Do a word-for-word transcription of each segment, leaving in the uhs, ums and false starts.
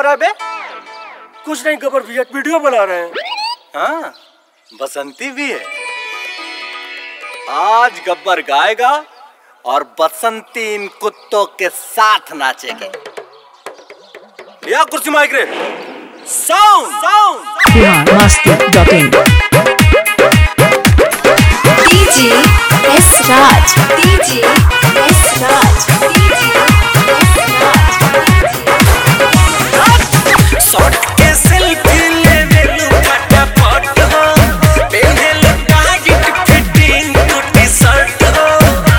रहा है बे? कुछ नहीं गब्बर भैया, वीडियो बना रहे हैं। हाँ, बसंती भी है। आज गब्बर गाएगा और बसंती इन कुत्तों के साथ नाचेंगे। या कुर्सी माइक रे, sound sound. Bihar Masti dot in. DJ S Raj, DJ S Raj, DJ S Raj. Shot के सेल्फी ले ले फटाफट हो, पहने लो टाइट फिटिंग टूटी शर्ट हो।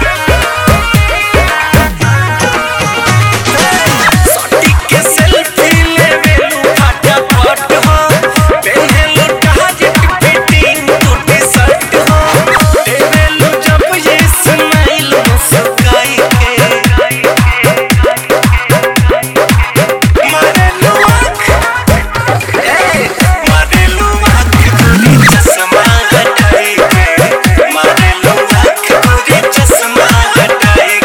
शॉट के सेल्फी ले ले फटाफट हो, पहने लो टाइट फिटिंग टूटी शर्ट हो। देवे लो जब ये स्माइल मुस्काई के, मारे लो आँख, ए मारे लो आँख पूरी चश्मा हटाई के, मारे लो आँख पूरी चश्मा हटाई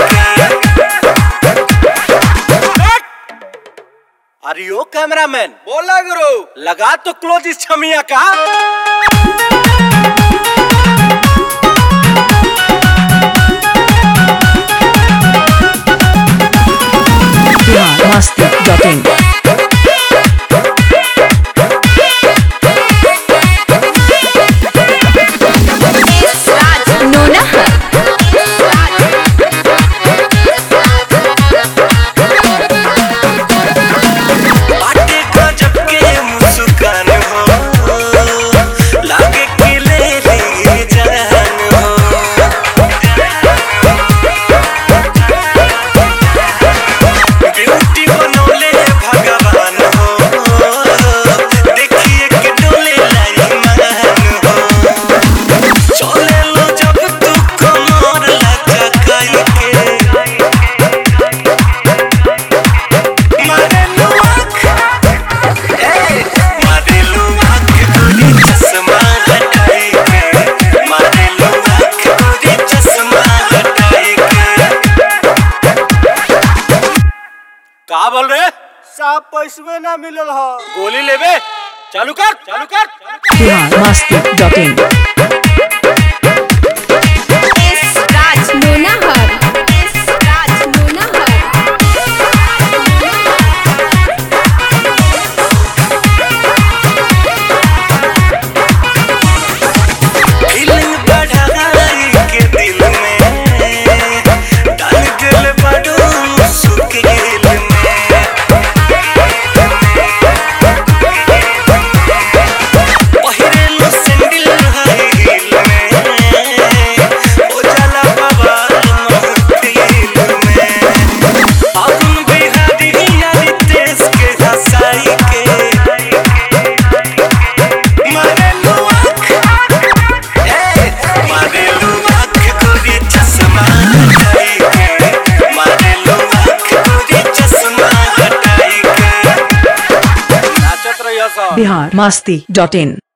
के। अरे ओ कैमरामैन, बोला गुरु, लगा तो क्लोज इस छमिया का। Bihar Masti dot in. S Raj Nonhar. बाटे गजब के मुस्कान हो, लागे कि ले ली जान हो। ब्यूटी बनौले भगवान हो, देखिए कि डोले लाई मान हो। चले लो जब तू कमर लचकाई के, मारे लो आँख, ए मारे लो आँख पूरी चश्मा हटाई के, मारे लो आँख पूरी चश्मा हटाई के। का बोल रहे? साहब पैसवे ना मिलल है। गोली लेबे? चालू कर चालू कर, चालू कर। Bihar Masti dot in. S Raj Nonhar, S Raj Nonhar. Feeling बढ़ाई के दिल में, डाल दिल बड़ू मुश्किल में। पहिरे लो सैंडल हाई हील में, ओ जाला बवाल महफिल में। अरुण बिहारी यारी देश के हंसाई के, मारे लो आँख, ए मारे लो आँख पूरी चश्मा हटाई के, मारे लो आँख पूरी चश्मा हटाई के। नाचत रहिया सा। बिहार मस्ती डॉट इन।